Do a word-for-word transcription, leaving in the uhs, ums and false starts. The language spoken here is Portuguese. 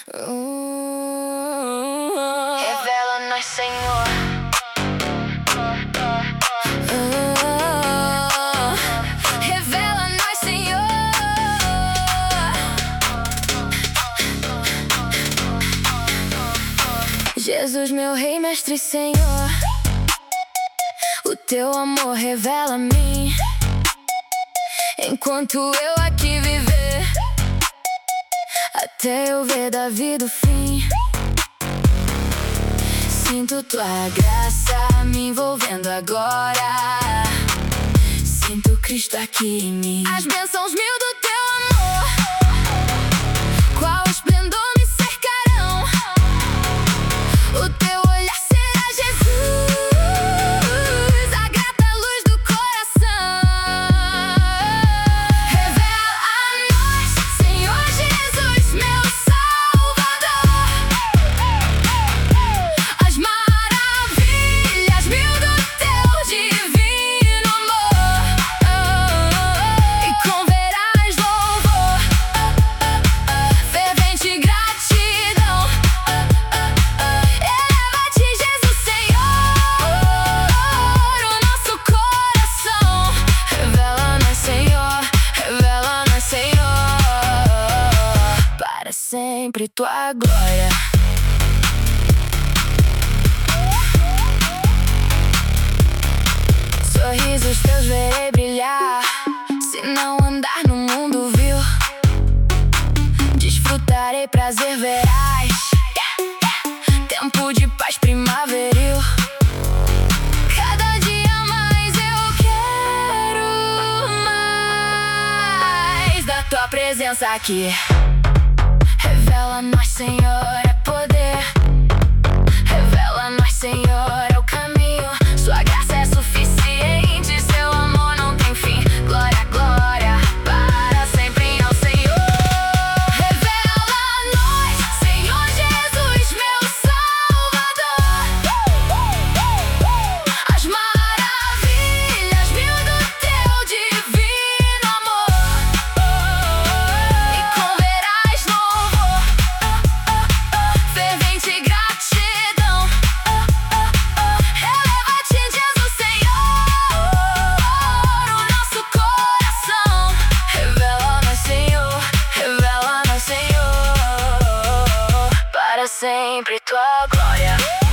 Uh, Revela-nos, Senhor. Uh, Revela-nos, Senhor. Jesus, meu Rei, Mestre e Senhor, o teu amor revela a mim. Enquanto eu aqui viver, até eu ver da vida o fim. Sinto tua graça me envolvendo agora. Sinto Cristo aqui em mim. As bênçãos mil do teu amor, qual esplendor me cercarão. O teu olhar será Jesus, a grata luz do coração. Revela a nós, Senhor Jesus, meu Salvador, as maravilhas mil do teu divino amor. E com verás louvor, fervente gratidão. Eleva-te, Jesus, Senhor, o nosso coração. Revela-nos, Senhor, revela-nos, Senhor, para sempre tua glória. Sorrisos teus verei brilhar, se não andar no mundo vil. Desfrutarei prazer verás, tempo de paz primaveril. Cada dia mais eu quero mais da tua presença aqui. Revela-nos, Senhor, é poder. Revela-nos, Senhor, é o caminho. Sua graça é suficiente, seu amor não tem fim. Glória, glória, para sempre ao Senhor. Revela-nos, Senhor Jesus, meu Salvador, as maravilhas mil do teu divino amor. E com verás louvor, fervente gratidão. Eleva-te, Jesus, Senhor, o nosso coração. Revela-nos, Senhor, revela-nos, Senhor, para sempre tua glória.